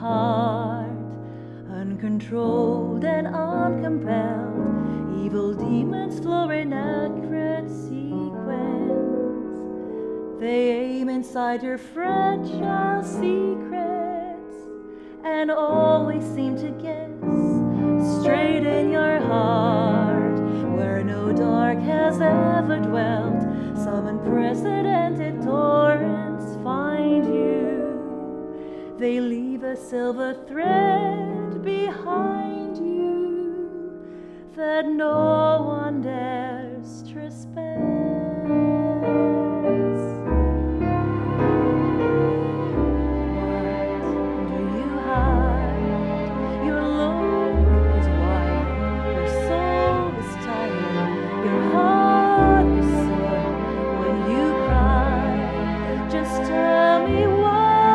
heart, uncontrolled and uncompelled, evil demons flow in accurate sequence. They aim inside your fragile secrets and always seem to guess straight in your heart, where no dark has ever dwelt. Some unprecedented torrents find you. They leave a silver thread behind you that no one dares trespass. What do you hide? Your look is wild, your soul is tired, your heart is sore when you cry. Just tell me why.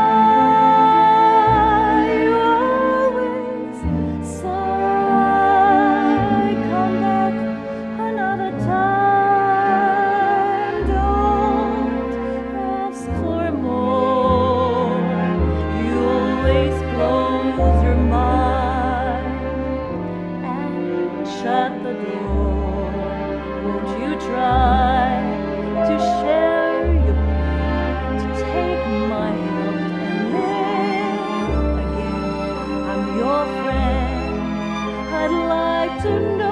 You always sigh. Come back another time. Don't ask for more. You always close your mind and shut the door. Won't you try to share your pain, to take my help and live again? I'm your friend. I'd like to know.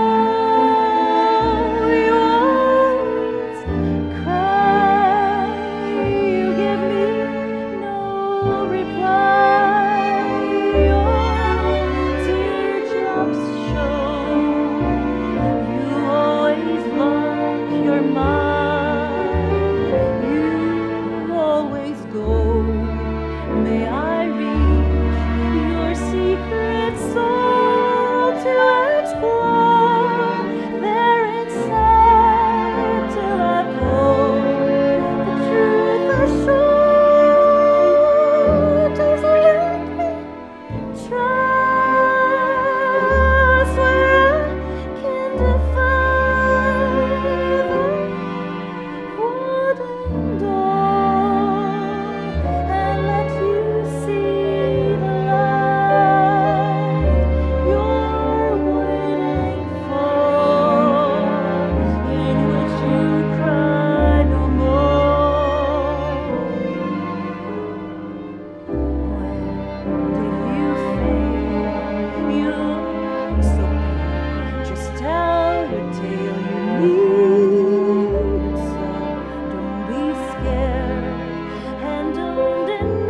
You always cry. You give me no reply. Your teardrops show. You always lock your mind. You always go. May I reach your secret soul to explore there inside till I pull the truth ashore. Just let me trust where I can defy the wooden door and let you see the light you're waiting for, in which you cry no more. When did you feel you look so pale? Just tell your tale, you need it so. Don't be scared and don't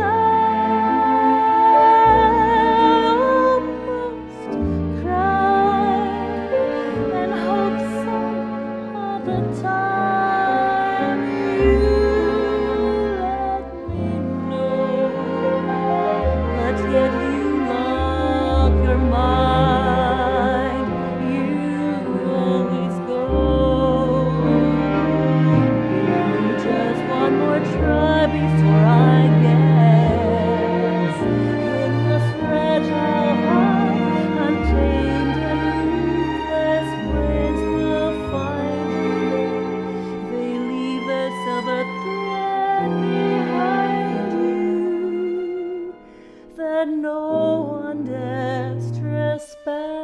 deny. Almost cry and hope some other time you let me know. But yet you lock your mind. You always go. Give me just one more try before I guess. In the fragile heart, untamed and ruthless winds will find you. They leave a silver thread behind you that no one dares trespass.